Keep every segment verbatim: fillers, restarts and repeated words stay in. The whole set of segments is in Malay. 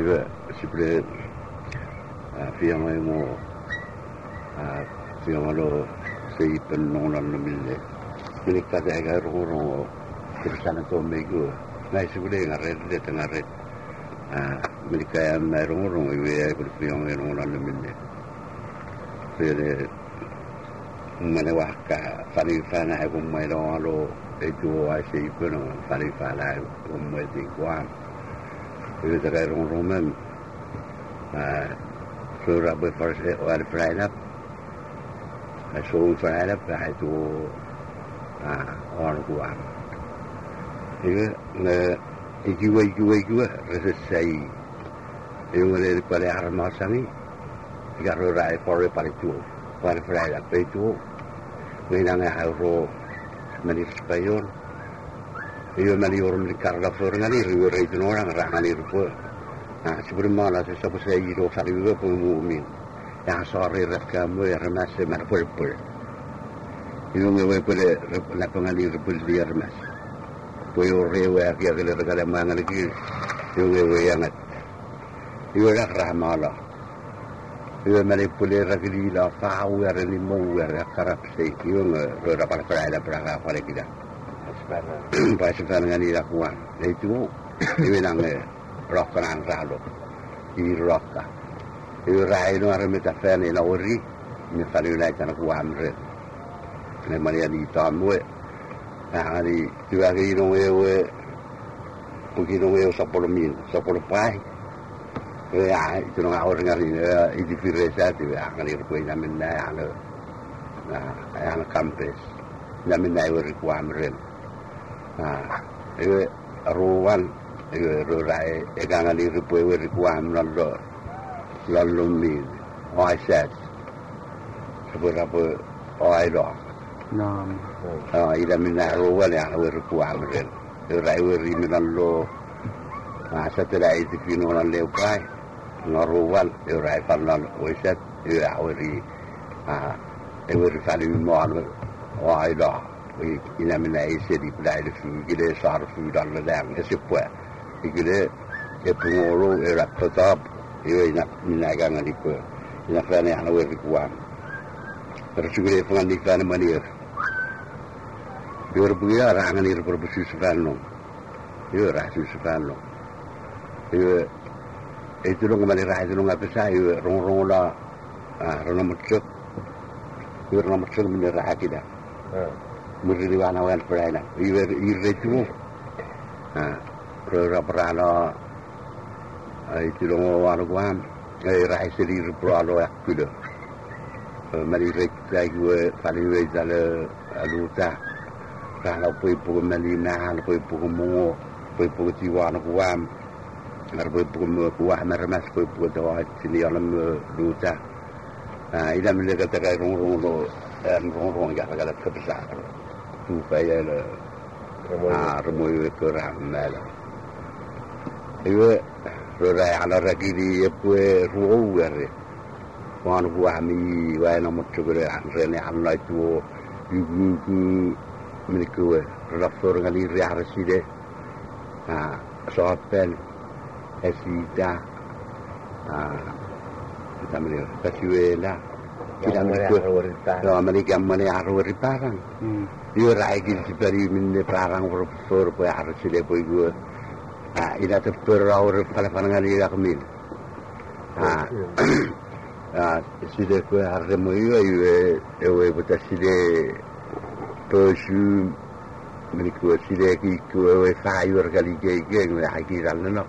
Iba sipre fiang ay mo fiang alo sa ipan nung lang namili. Minikta kaya kaya rong kirsan to mego. Nai sipre ngaret det ngaret. Minikaya na rong rong iwe ay fiang ay nung lang namili. Pero manawa ka farifana ay kung may alo ito ay sa ipan farifana ay kung may tingkuan. Itu terkait rumah-rumah, surah berfarsi orang Friday, surah Friday itu orang kuat. Itu ijiwa ijiwa ijiwa resesai. Itu mulai pada hari masa ni, jika orang Korea pada itu, pada Friday pada itu, menang haro menis payon. Iyo mali orang mereka orang ni, orang itu orang orang ni rupa. Ah sebelum malah sesuatu saya itu sari juga pemumin. Yang sore rekamu yang remas mana pulpul. Iyo mereka pada lapangan ni rupa dia remas. Puyo rewa kia kalau regala mana lagi. Iyo mereka yang at. Iyo nak rahmalah. Iyo mali pulih regli la fau yang ni mau yang kerap sih. Iyo mereka pada perada perada pada kita. Pasal dengan ini lakukan, itu ini nangge rock kan ralo, ini rocka, ini rai no arme tafen ini ori, ini fari ulai tanah kuamre, ini mana di tamu, nah ini juga ini nunggu, mungkin nunggu sepuluh mil, sepuluh pai, ya itu nunggu orang ini, ini firasa tu, ya ini rupanya namanya yang, nah yang kampus, namanya ori kuamre. Ah, itu ruan, itu rurai, ekangan itu puewe rikuam lalu lalu min, oiset, seberapa oilah. Nam. Ah, ida mina ruan yang rikuam ren, rurai weri lalu, ah setelah itu kino lalu lepai, ngaruan, rurai panan oiset, itu aweri, ah, aweri kali mana oilah. Ina mina isi di pelai di fu, gile sar fu dalam ledang, esi puas, gile epungoro erat tetap, iyo ina mina gangan di pu, ina kerana yang awal dikuam. Terus gile pengandikan manir, biar buaya rangan ir berbesu sepanjang, iyo rasu sepanjang, iyo itu dong kembali rasu dong apa sah, iyo rong rong lah, ah rong macam, iyo rong macam mina raha kita. Murni wana wan perana, iwer iretu, ah, pera perana, itu loh wana guam, eh rahai seri perana ya kuda, mari rekta gue paling gue jalan luta, kalau pui pui mali nah, pui pui mungo, pui pui tiwana guam, kalau pui pui guam mermas pui pui doa sini alam luta, ah, ini mereka terkait rong rong lo, rong rong ya kalau kebesar. Supaya le, ah, remui kerang malah. Iwe, rorai ala lagi di apa ruau gare. Wan guami, wan nama cakap rene ala itu, ibu ibu mereka, rafur ngali riar side, ah, sopen, esida, ah, kita melihat kasiwela. Kita melihat, kalau mereka melihat arwah parang. Iyo rai gil sipari minne parang profesor po harus sila po igu ah ina te perawur pala panangan ila kemil ah ah sila ko harus mo iyo iyo ewe buta sila persu meniku sila ki ko ewe fayur kali ke ke lagi dalam no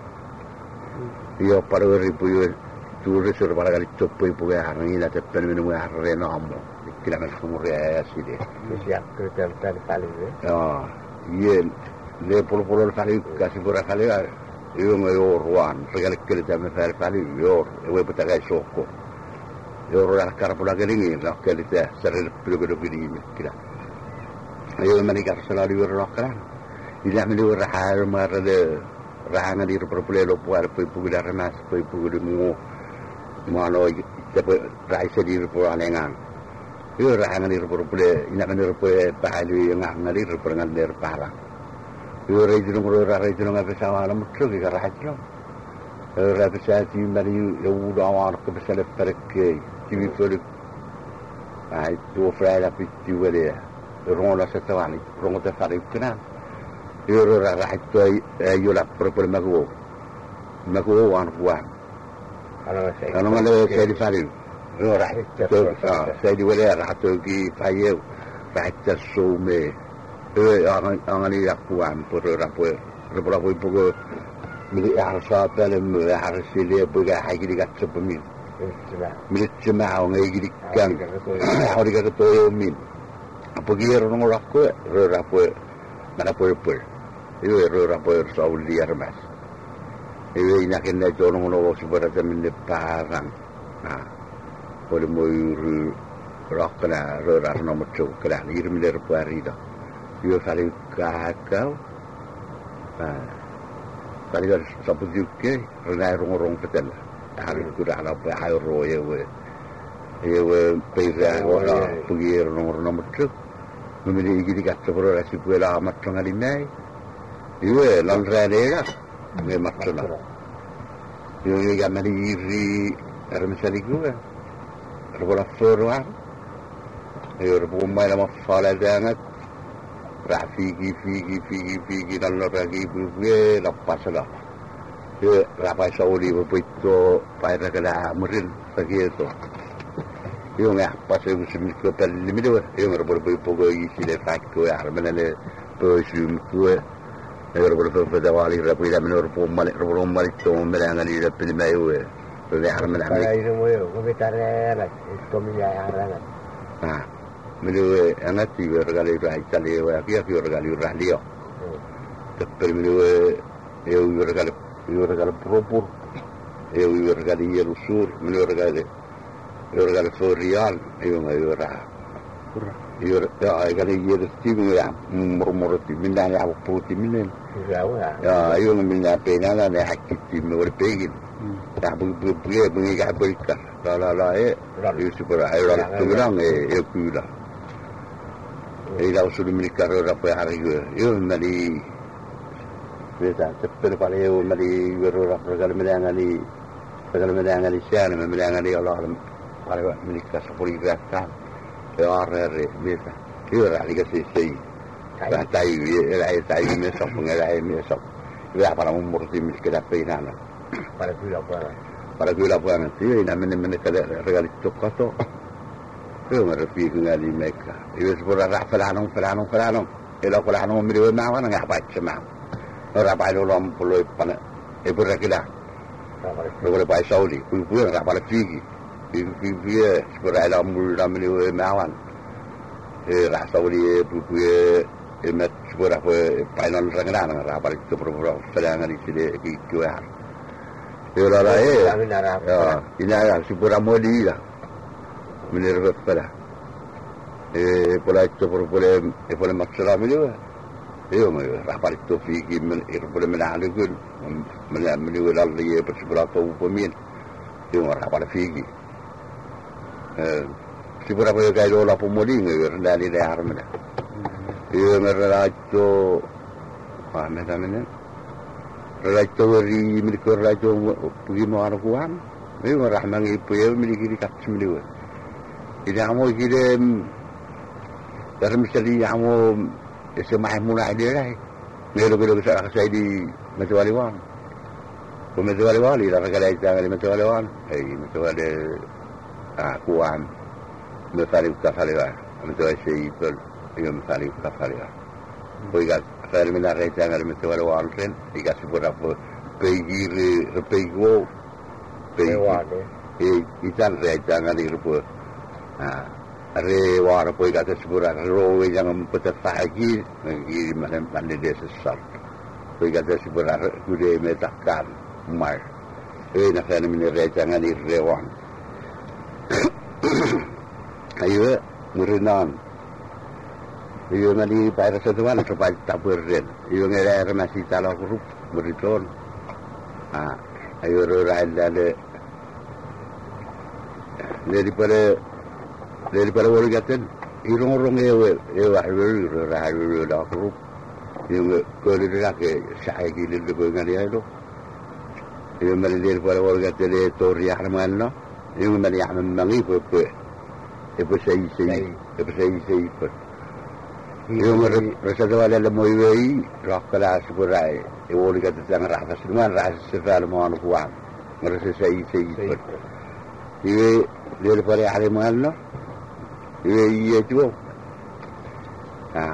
iyo parawur po iyo turis sur para kali topo po ya ina te penmenu ya renamo kira semua ya sih deh. Siap kerja dari kali ni. Ah, iya, le puluh-puluh kali kasih berapa kali ya? Iyo ngayor ruan, segala kerja mesra kali yor, ewe betagai soko. Yor orang karap lagi ni, nak kerja sering perlu beri ini kira. Iyo mereka selalu yor kan. Tidak melu rahar marade, rahangan di perpuluh lopuar, perpuluh dari mas, perpuluh di mu, mana tapi raisa di perpuluh lengang. Iyo rahangan di perpuluh, ina kan di perpuluh pahalu yang ngan di perpuluh der parang. Iyo rejunung ro rejunung apa sama alam muncul kita rajunung. Rapesati mari eu awar ke besar perke tivi for ai tu frera pitti wele ronda setawani ronda fare kana eu ra ra to eu la proprio mago mago wan wan Ano sai. ano ngale sai di fare eu ra to sai di wele ra to ki faye ra ta so me eu angani akuan por ra po ra po poco من الإعراسات أنا من الإعراس اللي بقى حاجة اللي قاعد تسبب مين من الجماعة وغيري كان حوري قاعد تقول مين بقي رنو رافكو رافكو mana poi poi io ero rapor sauli armas io ina che ne giorno no supera min parang ah poi moi rockna rora no mucho kran irmiler puarida io fare cacao ah Tadi kan sapu juga, renai rong-rong betul. Hari itu dah ada apa hari roya we, ye pera orang pergi rong-rong macam, memilih gigi kat sepuluh rasi puela macam hari ni, ye landrai dia, ye macam mana? Ye kami ni iri, ada misalnya gua, ada bola forward, ye ada bola nama falah jangan. Rafiki, fiki, fiki, fiki, dan lagi buat lepas lah. Dia rapai sauli berpuito, pada kena merin lagi itu. Dia ngah pas yang semikau terlebih dulu. Dia berbuat pokok isi lepas kau, arman le persum kau. Dia berbuat pada wali rapai dah menurut pemalik, berbuat malik tu merangan dia pilih mayu. Dia arman ambil. Kalau itu mayu, kau bicara lah, itu minyak arang. Ah. Melu anak tiga regali rai tali wa kia kia regali rahliyo. Tapi melu eu regali eu regali propur, eu regali yerusur, melu regali eu regali forial, eu eu ra. Eu regali yerusti ya murmurti minna ya puti minna. Ya eu minna pena la ne hakiti me wer pegin. Tak bu bu bu bu ga berika. La la la eh, eu super eu la tungrang eh eu kula. Ila usul milikar apa hari gue, yo mali, biasa seperti pada yo mali berora pergal medangali, pergal medangali siapa, medangali Allah, pada milikar sepuluh gram, yo arre biasa, yo rali kasih sih, tahu yo rali tahu mesok, pengerai mesok, yo apa nama umur tim milikar apa ini ana, pada gula apa, pada gula apa nanti, yo ini mana mana kada regali coklat tu. Yo merapi dengan mereka. Ia sepuluh rakyat pelanong, pelanong, pelanong. Ia pelanong meriwai mawan enggak baca maw. Orang pakai lom puluh pan. Ibu rakyat. Boleh pakai sauli. Ibu enggak pakai figi. Ibu dia sepuluh rakyat mula meriwai mawan. Eh rasa sauli ibu dia emet sepuluh rakyat pakai non rengan enggak pakai itu perlu sedang di sini kikiar. Ia lara eh. Ya, ini ada sepuluh modi lah. Menurut pada, eh pola itu pola eh pola masalah melu, eh melu rapar itu fikir men eh pola menahan itu, menahan melu lalu ye persebelah tahu pemian, eh rapar fikir, eh seberapa yang kaya dola pemoding eh rendah ni dah harman, eh mereka itu, apa macam mana, mereka itu ri mereka itu pergi mana kuam, eh mereka mangi pergi mereka kat semelu. Ida amo kire dalam sekali amo semai mulai dia lah. Melo melo saya saya di Metawali Wan. Ko Metawali Wali dah kala jangan di Metawali Wan. Eh Metawali ah kuan. Metawali kafale lah. Metawali sei per iyo Metawali kafale lah. Ko ikat saya mina kaya jangan di Metawali Wan ren. Ikat sepura po pergi pergi pergi. Eh ikan saya jangan di rupa. Ah, re war poi kata sebulan rowe jangan petet pagi, lagi mana mana dia sesat. Poi kata sebulan kude metakan mai. Eh nak saya ni re jangan di rewan. Ayo murinan. Ayo mali bayar setuan supaya tak beren. Ayo ngelak masih talah grup muriton. Ah, ayo rai ada daripada daripada orang kata, irong-irong ewe, ewe haru, haru dah kerup, yang kalau dia nak saya gila dengan dia itu, Iyo mali dia pada warga tele tori yang mana, iyo mali yang mengi apa, apa saya saya, apa saya saya per. Iyo mali rasa tu ada lemu iwei, rakala seberai, iyo warga tu jangan rasa semua rasa sefal mohon kuat, rasa saya saya per. Iyo dia pada yang mana, iyo iya tu, ah,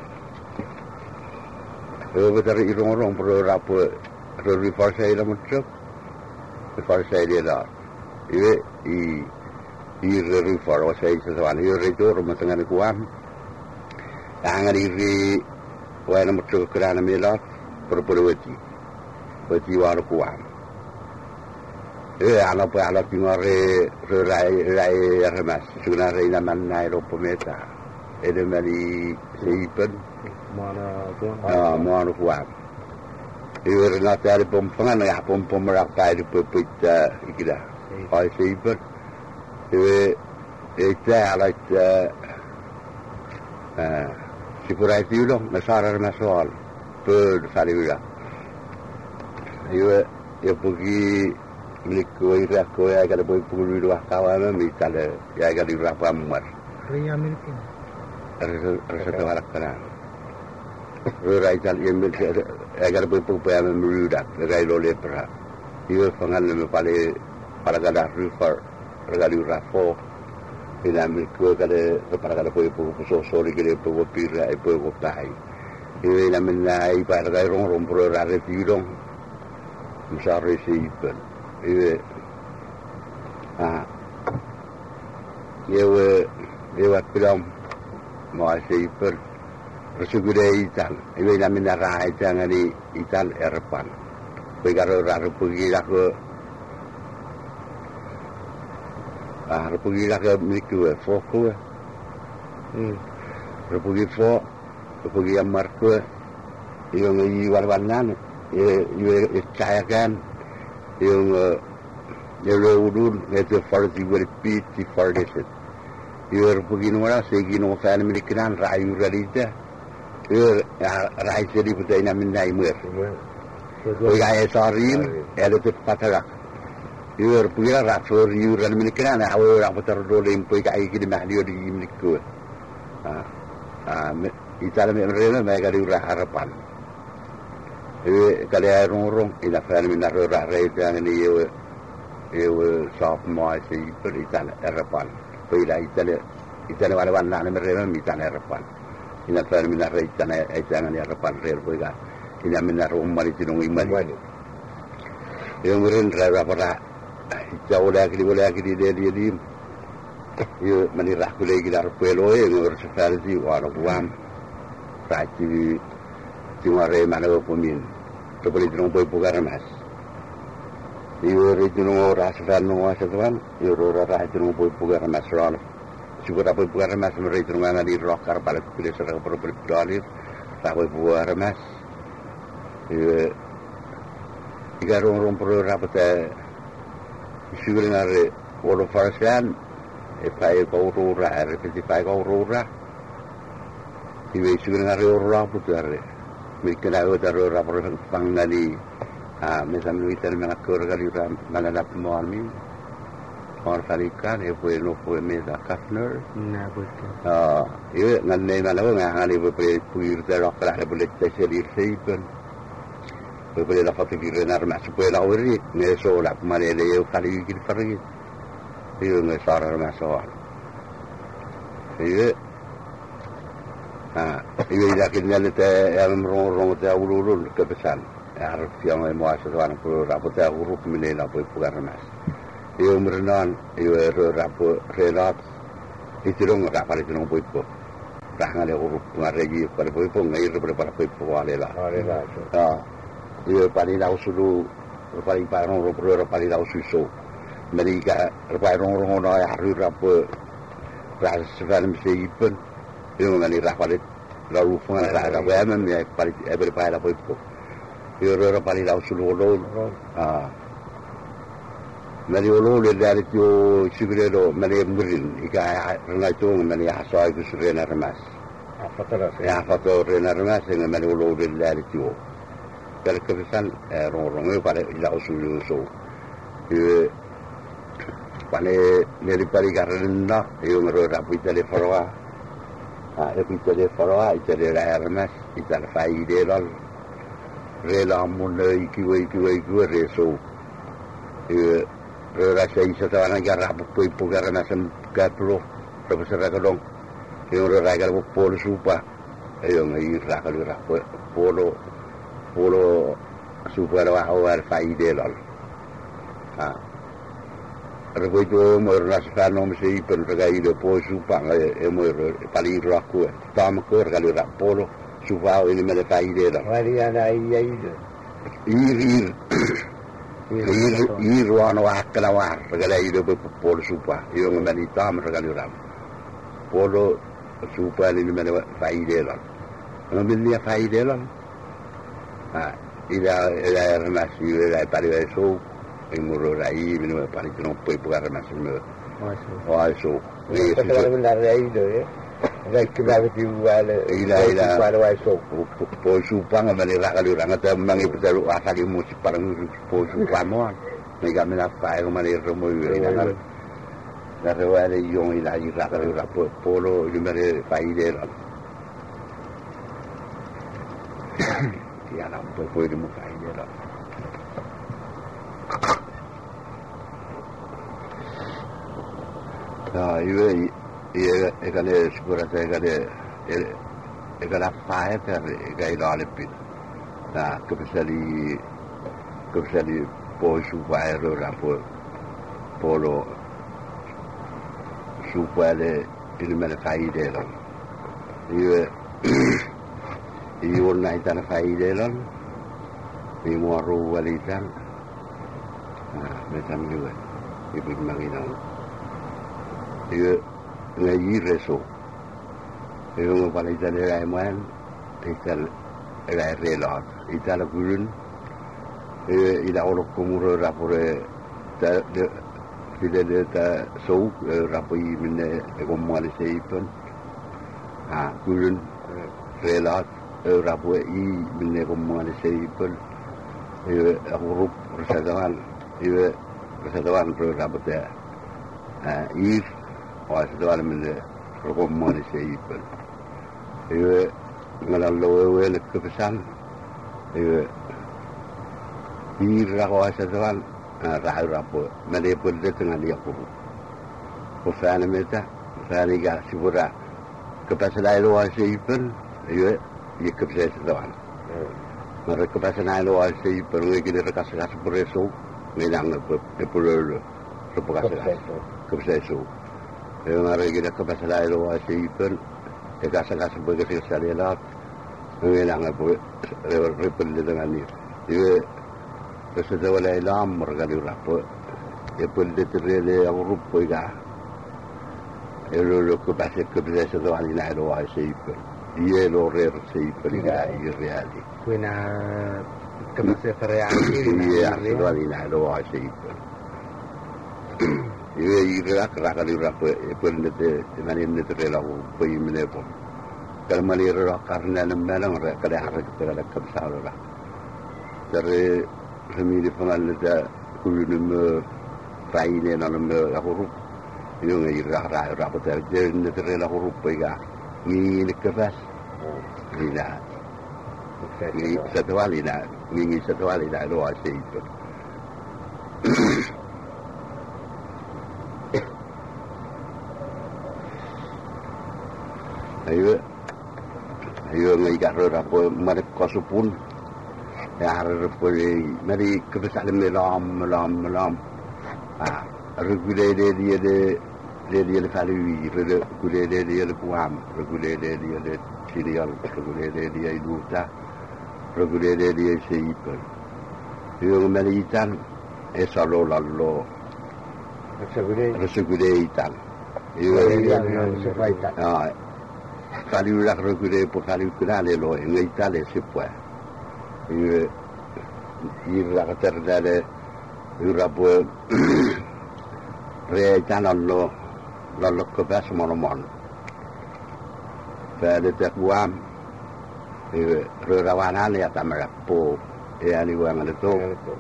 iyo betul irong orang perlu rapu. Rồi phải xây ra một chút, phải xây đi đó, ý ý ý rồi phải xây cho toàn ý rồi cho rồi mà thằng anh của anh, anh ấy đi quay ra một chút cái này mới lót, rồi rồi vậy thì, vậy thì vào được của anh, ý anh nó phải anh nó tiếng rồi rồi lại lại rồi mà, chúng ta rồi làm anh này rồi phải ta, ý là mình đi xây bên, à mua được của anh. Iwer na tali pompangan na pom pomrak tayo pupit ikida. Ay siper. Iwe ita alat eh sipurai tiulong nasarar maswal per sariwila. Iwe ya pergi milik ko ira ko ya kada boy pulu dua kawan mi tale ya kada ira pamar. Ria milik. Rasa rasa tawarak kana. Rai tal yemil agar berpupaya memerudak rai lole perah. Ia fangan leme pale para kada river regali rafo ina milko kada para kada poi pu so sori gele pu pira e pu tai. Ia ina menai para kada rong rong pro ra re tirong. Musare sipen. Ia ah. Ia ia pilam ma sipen. Resugure ital, ibu ina mina rai jangan di ital erpan. Pegaro raru pergi lah ke, ah pergi lah ke miku, foku, hmm, pergi fok, pergi amar ke, yang ini warwanan, yang cahaya kan, yang yang lewudun, itu farsi berpit, si fardeset. Yang pergi nomor, segi nomor fan milikinan rayu ralita. Ia rai seri putai na minai mer. Koi gaya sarin, ada tu patara. Ia punya rafur iuran miliknya, na awal orang putar dolim koi gaya kini mahliu di milikku. Ah, ah, italah mereka mereka diurah harapan. Ia kalau orang orang ina fan minar urah rai jangan ni ia ia sop mai si italah harapan. Koi dah italah italah walawan nak mereka italah harapan. Ina fan minar rai jangan jangan harapan real koi gaya. Ina minar umar itu nungi mari. Yang meren rara pada jauh lagi di boleh lagi di dia dia di. Ia menirah kulai kita rupuelo yang bersafari di warung buam. Raci cuma rei mana berpemin. Terpilih jenong boy pugar mas. Ia rei jenong rasa fan nong wasa tuan. Ia rora rasa jenong boy pugar mas ron. Syukur apa pugar mas mereka jenong angin di rokar balik pilih serang perlu dolir. Tak boy pugar mas. Ia jika orang-orang perlu rapat syukur ngare walau farsian, epai kau rura, repeti epai kau rura, ibu syukur ngare orang putu ngare, mungkin ada orang rapat panggali, ah, misalnya kita mengakur kali orang mengadap muami, orang kalikan, ibu eno pun meza kafner, nah betul, ah, ibu nganai mana pun nganai boleh puir terok lah, boleh terselir seipen. Boleh dapat pikiran armas supaya lawiri ngeso lah kemana dia kali kita pergi dia ngesar armas soal iya ah iya yakin dia tu yang orang-orang tu ulul kepesan harus yang muasas orang perlu rapat urut menela boleh pugar armas iya merenan iya rapat relat itu dong rapat itu dong boleh pun rangan dia urut pengarigi pada boleh pun ngair pada boleh pun alela alela ah ia paling lau sulu, paling parong orang perlu paling lau susu. Mereka paling orang orang yang harus apa ras film seipen, ia mengenai rapat lau fungan rapat apa yang dia paling berpaling apa itu. Ia orang paling lau sulu ulul, ah. Mereka ulul dari itu segera mereka berin, ika renai tu mereka asal itu serena remas. Apa tu lah? Ya, apa tu serena remas dengan mereka ulul dari itu. kala kepesan rong-rong e pare ila usul so e pale neli pari garna e ngoro rapu tele foroa a e tele foroa tele raermas itala faide lol rela mun iki we iki we iki re so e rela sei sa tana garra poi pugara nasam kapro profesor ragalong e ora ragal polo supa e io mi ragal rapo polo polo supa la wa faide lol ah regoito mo ras fano mi sei per regai de po supa e mo pali raku tam ko ragal rapolo supa e me le faide lol Wali ana ai ai. ir ir ir ir wano akla war regal de polo supa io me li tam regal ram polo supa e me le faide lol non mi lia faide lol ah ila ila ramasi ila pari so e muro rai mi no pari non puoi pagare ramasi me o aso Ni se la la rai do eh. Rai che va di uguale ila ila uguale wa so. po su panga me la ga lura ngata mangi putaru asali mo si parang po su pamo me ga me la fai come le romo ila na la rewale io ila ila ga lura polo il mere fai de la ya na po po di mo fai de la ah io e e ga le sicurezza ga le e ga la fai per ga ila le pin da che pesali che pesali poi su vai allora poi polo su quale il me fai de la io io non tan fai de la mi muaro walitan ah me tam io e bi magina io ngai reso io mo pala itale ai man ital era relot itala gurun e ila oro komuro rapore ta de fidele ta so rapoi minne e komale seipen ah gurun relot rapoi i minne komale seipen e arup resadawan e resadawan pro rapote ah i wa sedawal minne komale seipen e ngalallo e le kepesan e ir rago asa doan ra rapo mele pol de tengah dia puru ko sana meta sana ga sibura kepasan lo asa ipen ye ye kepesa doan mara kepasan lo asa ipen we kide rekas gas preso melang pe polo repas kepesa so e mara kide kepasan lo asa ipen e gas gas begitu salela melang pe repel de tengah ni ye Pesa wala ilam margali rapo e pol de terele Europa ga e lo lo che passa che pesa do ali na lo ai sei per ie lo re sei per ga i reali Quina che passa per reali ie a do ali na lo ai sei per ie i rak ragali rapo e pol de te mani de terele o poi me ne po kalmali ro karna na melang re kada harak kada kapsa lo ra dari famiglie van alle de goede fijne en dan me groep jongen hier raar rapporteur de net er la groep ga ni le kafas ni la ni satwali la ni satwali la lo así ayo ayo ngai garro rapo mare kosupun يعرف مري كيف تعلم لام لام لام آه رجولي لي لي لي لي الفالوي رجولي لي لي القوام رجولي لي لي التريال رجولي لي لي الوتا رجولي لي لي الشيبر يوم مريتان إسالو لالو Segure رجولي تان يوم آه فالوي لك رجولي بفالوي كنا للو إن إيطاليا سبوا io io la terra io rapo reitano lo lo che passa mono mono per te guam io rawana le atamara po e ali wa ngale to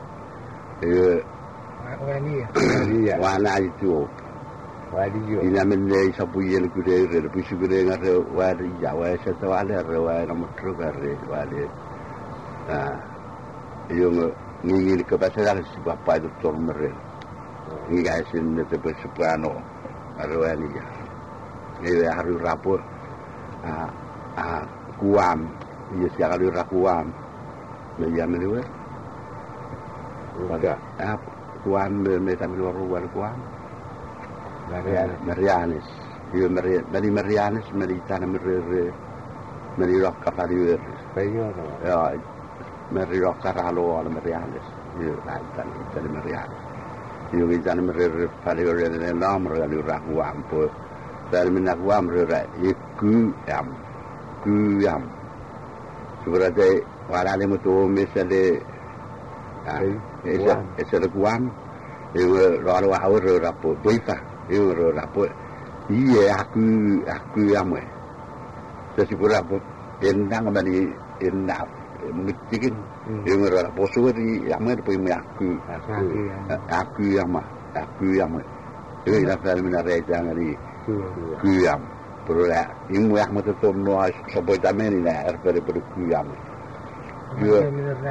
e Wani ya. ali wa na i tu Wadi yo. ina men le sa pu ye ku de re pu su re nga re wa ri ya wa sa to ale re wa na mo tru ga re wa le ah yo ni ni ke pa sa la si pa pa do tor me re ni ga sin ne te pe su plano a re wa ni ya e haru rapo a a kuam ia si haru rakuam me ya me le Enggak. a kuam me me tam lo ruan kuam Mariana. Marianes io Mari Marianes meritana mer meri rocca pari Peyo. ja meri rocca ralo al Marianes io dai tan tan Marianes io vi tan mer pari le lamro al rakuam po dari menakuam re iku am ku am sebenarnya warale moto mesale ah esa esa kuam eu lo awur rapo doifa eu rapo iya aku aku am sesi pura po endang mani endap mungkin eu rapo suari am po aku aku am aku am eu ila fal min arejang ali kuyam perula imu yang mata tomno sopo tameni na erpere per kuyam yo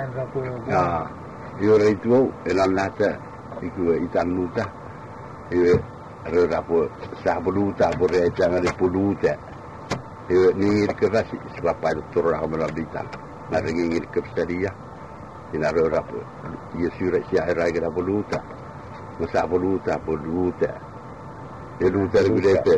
ah yo itu elan nata iku itan luta yo ro rapo sa buluta bore jangan dipuluta yo ni kerasi sebab pada turun amalabita na ringi kepsadia ina ro rapo yo sura sia era ga buluta sa buluta buluta e luta di vedete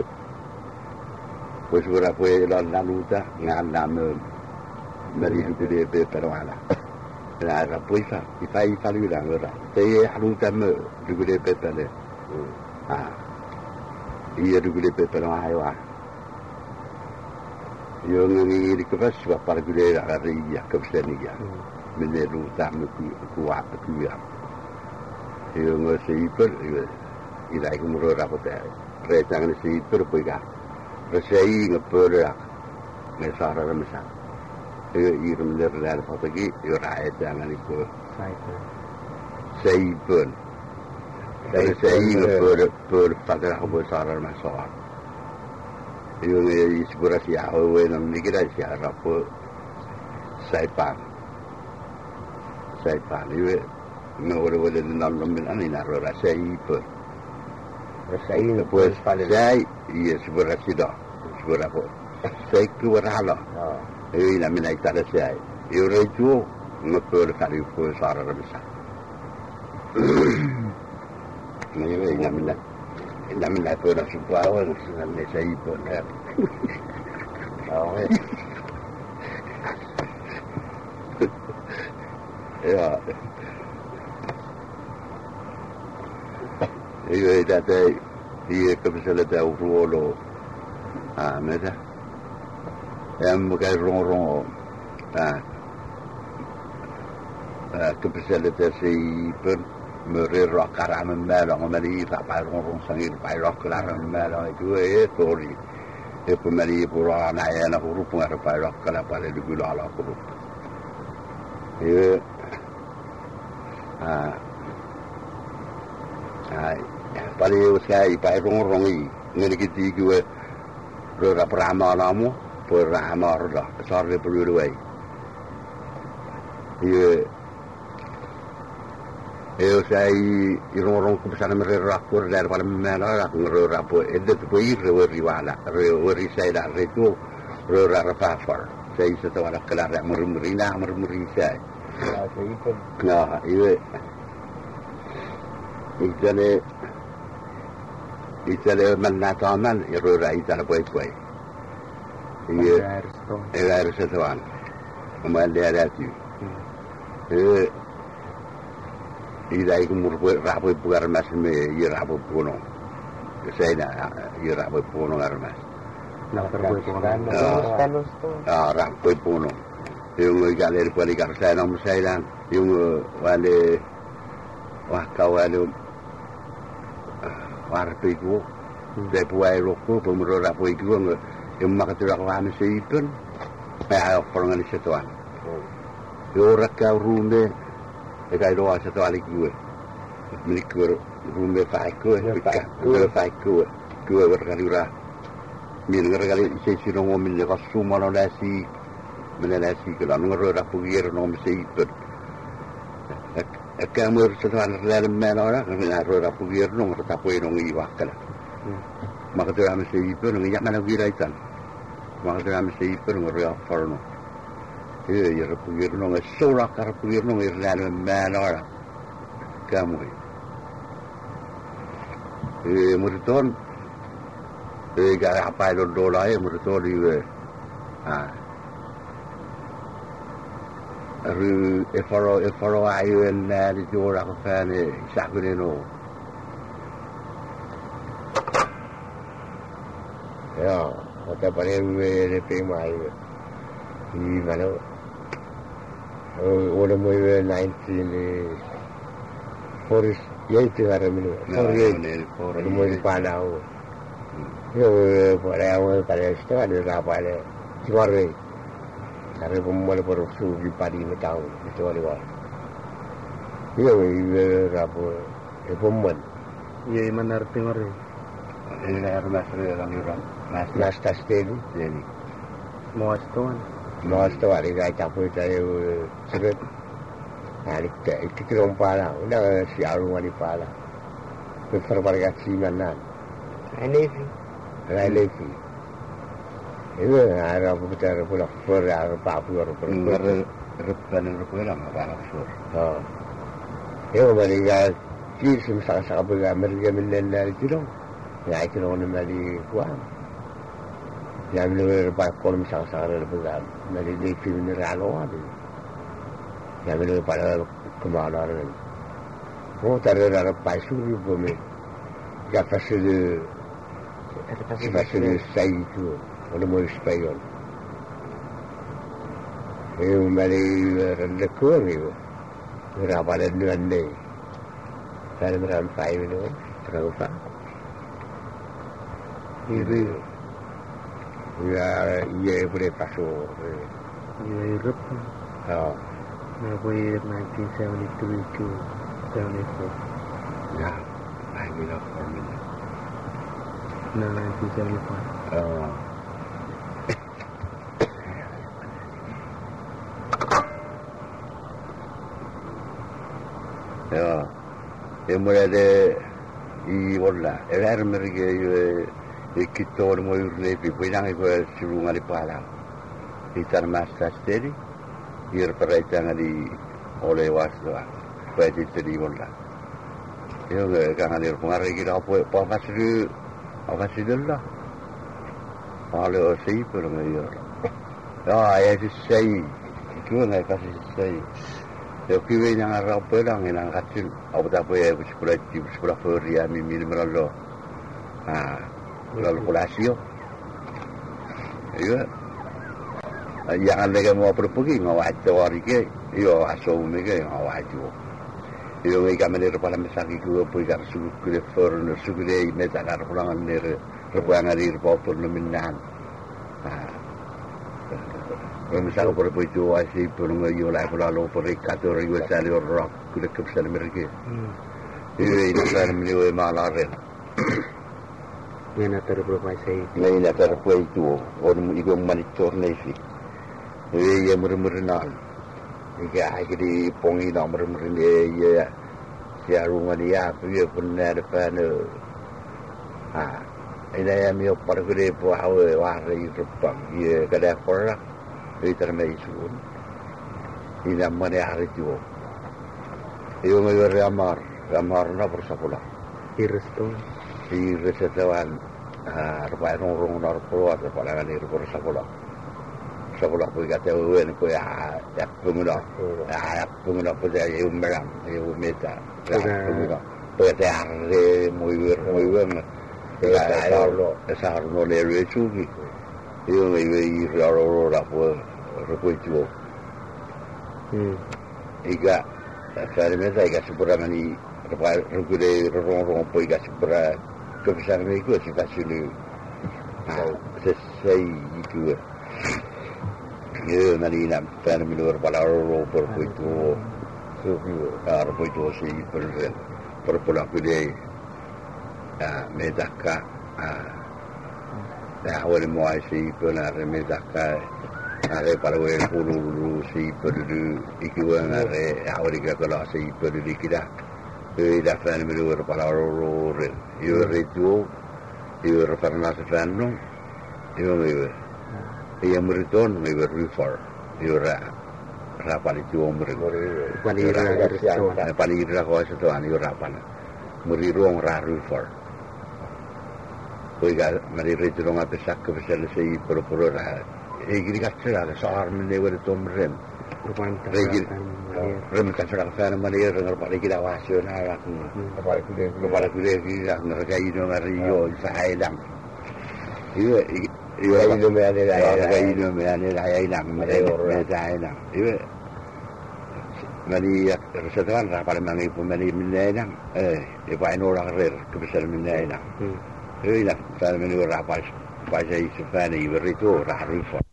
poi ora poi la la luta ngana me me di di di per wala la ra poi fa i fai fa lui la ora te e luta me di di per per ah ia di di per per ai wa io ngi di che fa per di la ria che steni ya me ne luta me ku ku wa ku ya io ngi sei per i dai come ro rapportare re jangan si berpega resei ngepura me sara ramsa e irum der la fatagi yo rae jangan iku sei pun dari sei ngepura pur pada hobo sara ramsa yo ne isbura si awe nam nikira si arapo sai pan sai pan yo no ore wole nan min anina ro ra sei pun Saya pues sai iya sebenarnya sudah sebenarnya apa saya keluar halah eh ini namanya kita ada sai eu reju ngepur kali pun sarah besar ini namanya ini namanya pun sebuah orang namanya saya pun oh ya io da te io che se le da un ruolo ah meta e mo che ron ron ah ah che se le da si per me re roccare me melo me li fa pa ron ron sangue pa roccare me melo e tu e tori e poi me li pura na e na gruppo era pa roccare pa le di la la gruppo e ah ai pale usai pai rong rong i ngene ki ti ku ro ra prama na mo por ra ma ro da sar le pru le wai e e usai i rong rong ku sana me ra por der pale me la ra ku ro ra po e de po i ro rivala ro ri sai da re tu ro ra ra pa far sai se to ala kala ra mur murina mur muri sai na i Itale itale manata man irora itale poi poi e era resetuan ma le era tu e idai kumur rapo pugar mas me irapo puno sei na irapo puno armas na per puno ah rapo puno yung galer pali karsa na musailan yung wale wah kawalo warpe itu de puai roko pemro rapo itu yang makatira kami seipun pa orang ali setuan ora ka rume e kai roa sa to ali ku milik ku rume fa ku e ka ku fa ku ku e ka ura mi ngara kali se si no mi le ka suma no la si me la si ke la no ro ra pu yer no me se ipet e ka mo sa ta la me no ra me la ro ra pu yer no ta pu no ngi wa kala ma ka ta me se ipet no ya ma na wi ra itan ma ka ta me se ipet no ro fa no e yer pu yer no e so ra ka pu yer no e la me no ra ka mo e mo ton e ga apa lo do la e mo to di e ah ru e faro e faro ai en na di do ra ko fa ne sa ko ne no ya ota pare we le pe mai i mano o le mo nineteen forest ye te ara mino ne o le mo pa na o yo pare o pare sta de ra pare guarreare mo le por su di pari me tau to le wa yo i ra po e pomman ye manar tengore e la masre la mira mas nasta stelu deni mo aston Mas tu hari saya campur saya sebab hari kita kita orang pala, dah siapa orang di pala, berperkara simanan, anifi relasi. Itu ada apa betul pula per ada apa pula per. repan repan apa apa sur Oh, itu mereka kisah sangat-sangat berat mereka mengenal itu dong, ya itu orang meli kuam. Yang lebih banyak kolom sangat-sangat berat, meli di film ralo ada. Yang lebih pada kemalan. Oh, terada ada pasu di bumi. Ya pasal, pasal saya itu, orang mau spayol. Eh, meli rendekur itu, berapa ada dua ni. Saya merampai itu, terapa. Ini. Ya, ia boleh pasuk. ye rep Oh, na boy nineteen seventy-three to seventy-four ya ai mira formin na nineteen seventy-five oh. ya e mo de i wala e ver merge e kitto mo urle bi poi nang ko siru ngali pala i tar masta stedi ir paraita ngali ole waswa poi di tedi wala io che canale pungare che dopo poi faccio a faccio là alle o sei per me io ya e ci sei tu non faccio sei io qui vengo a rompere lang in angkatsin au dopo e sekolah di sekolah feria mi mi meralo ah lalu kolasio io yang ada mau pergi ngawat hari ke io aso me ke ngawat jo io e kamera pala mesaki ku poi ka su ku le forno su ku le meta ka pulang nere repuang ari popor no minan ah misal por poi tu asi por no io la pala lo por cator io sale o rock ku le kapsal merke io e sar mi io malare ye na tar pro mai sei nei na tar poi tu o mu igo monitor nei fi e ye murmur na Iga agri pongi na murmur ne ye ya rumah dia pergi benar depan ah ina ya mi opar gede po hawe wahri repang ye kada korak e termai sun ina mane hari tu yo me ver amar amar na por sapola irresto i resetawan ah rupa rong rong na por wa para ngani por sapola sapola po gate wen ko ya ya pumula ya pumula po ya yo meram yo meta pumula po ya re muy bien muy bien ya lo esa no le re chuki yo me vi ro ra po repuesto hmm iga sare meta iga sepura mani rupa rugule rong rong po iga sepura ke besar me ko si facile ah se sei itu Ye mani nam tan minur palaro por puito So you ar puito si per per pola pide a medaka a da wale mo ai si per na medaka are para we pulu si per ikiwa are awri ka kala si per dikida e da tan minur palaro re yo retu yo referna se fanno yo me e amriton me rifor yo ra ra pali tu omre Pali ra risto. pali ra ko sa to ani ra pana muri rong ra rifor poi ga mari retu nga pesak ke pesel sei por por ra e giri katsera sa arme ne were tom rem Rupanta. Regil. rem katsera fa na mari ra pali kila wasyo na ra Apa itu dia? ko para kule ki ra na ga ino ngari yo sa ailang iyo iyo Ay, no me ane la ga ino me ane la ailang me me sa ailang iyo mani resetan ra para mangi pu mani minailang eh e pa no ra rer ke besar minailang iyo ila sa mani ra pa pa sai se fa ni berito ra rufo